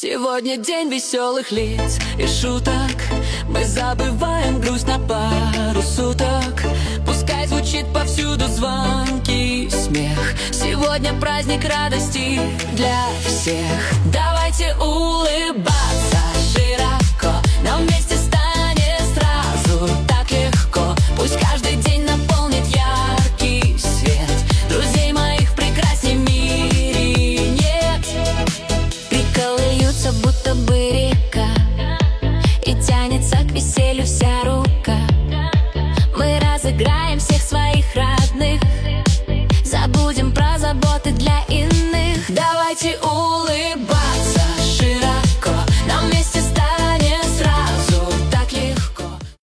Сегодня день веселых лиц и шуток. Мы забываем грусть на пару суток. Пускай звучит повсюду звонкий смех. Сегодня праздник радости для всех. Давайте улыбаться широко. Нам вместе станет сразу так легко. Пусть каждый день наполнит яркий свет. Друзей моих прекрасней в мире нет. Приколы льются, будто бы река, и тянется к веселью вся рука. Мы разыграем всех своих